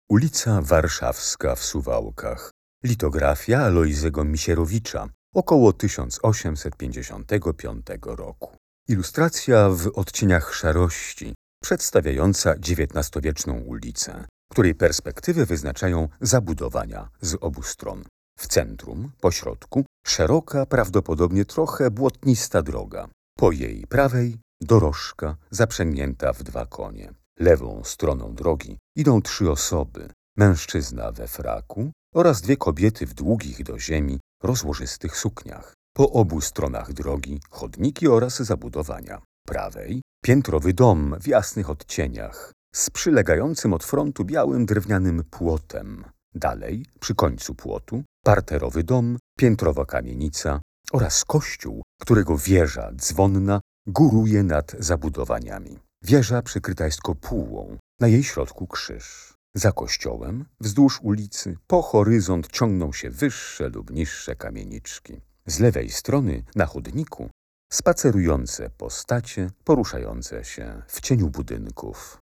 Ulica Warszawska w Suwałkach. Litografia Alojzego Misierowicza, około 1855 roku. Ilustracja w odcieniach szarości, przedstawiająca XIX-wieczną ulicę, której perspektywy wyznaczają zabudowania z obu stron. W centrum, pośrodku, szeroka, prawdopodobnie trochę błotnista droga. Po jej prawej dorożka zaprzęgnięta w 2 konie. Lewą stroną drogi idą 3 osoby, mężczyzna we fraku oraz 2 kobiety w długich do ziemi, rozłożystych sukniach. Po obu stronach drogi chodniki oraz zabudowania. Prawej piętrowy dom w jasnych odcieniach, z przylegającym od frontu białym drewnianym płotem. Dalej, przy końcu płotu, parterowy dom, piętrowa kamienica oraz kościół, którego wieża dzwonna góruje nad zabudowaniami. Wieża przykryta jest kopułą, na jej środku krzyż. Za kościołem, wzdłuż ulicy, po horyzont ciągną się wyższe lub niższe kamieniczki. Z lewej strony, na chodniku, spacerujące postacie poruszające się w cieniu budynków.